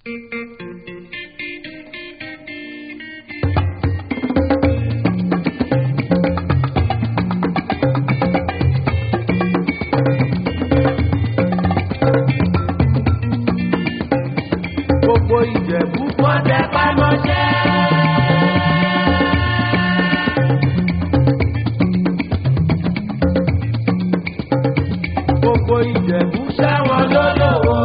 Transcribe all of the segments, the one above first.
Gbogbo Ìjẹ̀bú wọ́n tẹpá mọ́ṣẹ́. Gbogbo Ìjẹ̀bú ṣẹ́wọ̀n lólówó.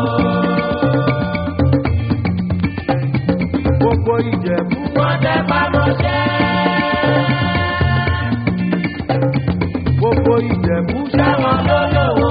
Gbogbo Ìjẹ̀bú wọ́n tẹpá mọ́ṣẹ́. Gbogbo Ìjẹ̀bú ṣẹ́wọ̀n lólówó.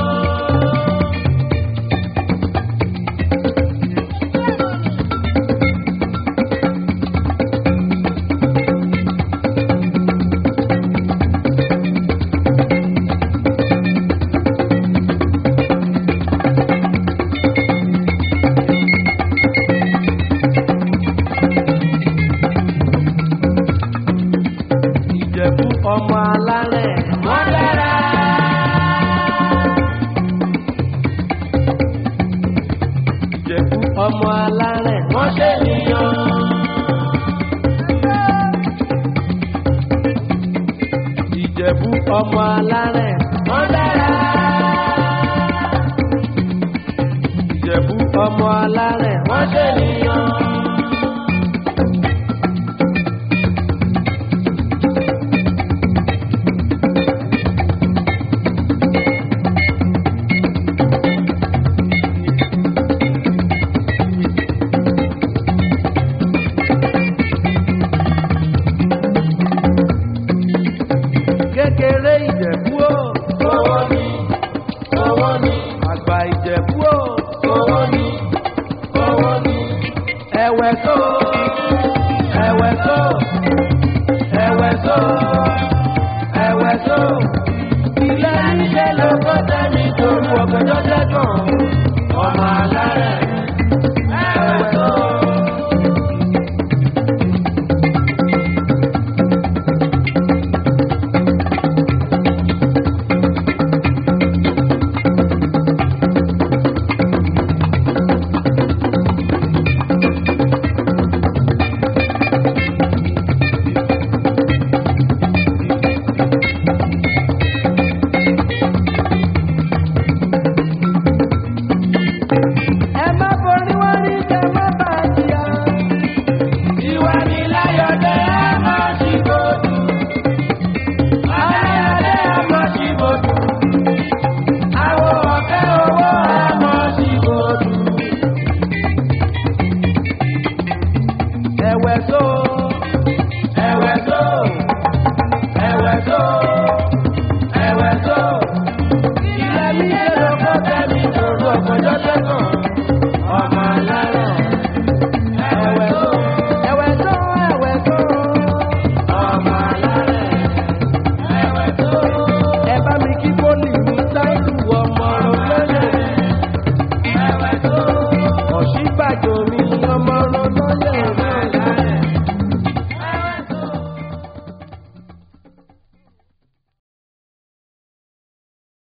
Ìjẹ̀bú ọmọ alálẹ̀ wọ́n dára. Ìjẹ̀bú ọmọ alálẹ̀ wọ́n ṣènìyàn. Ìjẹ̀bú ọmọ alálẹ̀ wọ́n dára. Ìjẹ̀bú ọmọ alálẹ̀ wọ́n ṣènìyàn. Kékeré Ìjẹ̀bú o. Owó ni, owó ni. Àgbà Ìjẹ̀bú o. Owó ni, owó ni. Ẹ̀wẹ̀ tó.